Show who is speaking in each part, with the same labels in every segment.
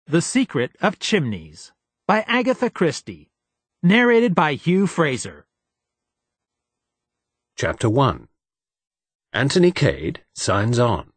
Speaker 1: The Secret of Chimneys by Agatha Christie. Narrated by Hugh Fraser.
Speaker 2: Chapter 1. Anthony Cade signs on.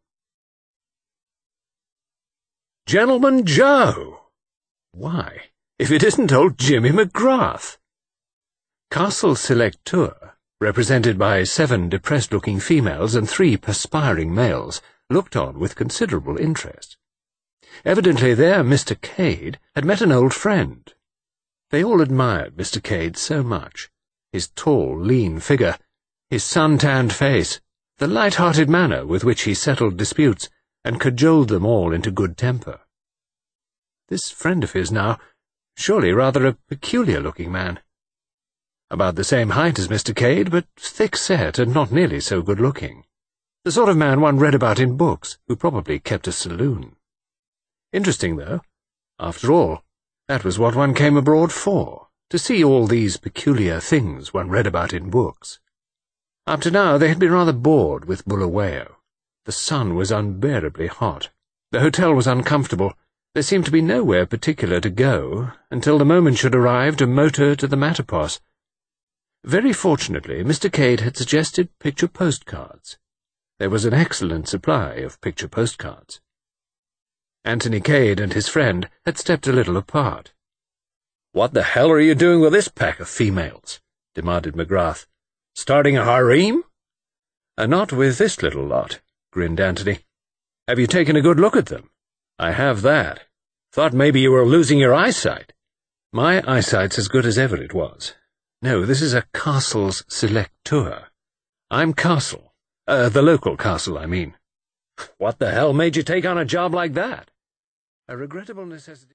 Speaker 2: Gentleman Joe! Why, if it isn't old Jimmy McGrath! Castle Select Tour, represented by 7 depressed-looking females and 3 perspiring males, looked on with considerable interest. Evidently there Mr. Cade had met an old friend. They all admired Mr. Cade so much. His tall, lean figure, his sun-tanned face, the light-hearted manner with which he settled disputes and cajoled them all into good temper. This friend of his now, surely rather a peculiar-looking man. About the same height as Mr. Cade, but thick-set and not nearly so good-looking. The sort of man one read about in books, who probably kept a saloon. Interesting, though. After all, that was what one came abroad for, to see all these peculiar things one read about in books. Up to now they had been rather bored with Bulawayo. The sun was unbearably hot. The hotel was uncomfortable. There seemed to be nowhere particular to go, until the moment should arrive to motor to the Matterpos. Very fortunately, Mr. Cade had suggested picture postcards. There was an excellent supply of picture postcards. Anthony Cade and his friend had stepped a little apart. "What the hell are you doing with this pack of females?" demanded McGrath. "Starting a harem?" "Not with this little lot," grinned Anthony. "Have you taken a good look at them?" "I have that. Thought maybe you were losing your eyesight." "My eyesight's as good as ever it was. No, this is a Castle's Select Tour. I'm Castle. The local Castle, I mean." "What the hell made you take on a job like that?" "A regrettable necessity."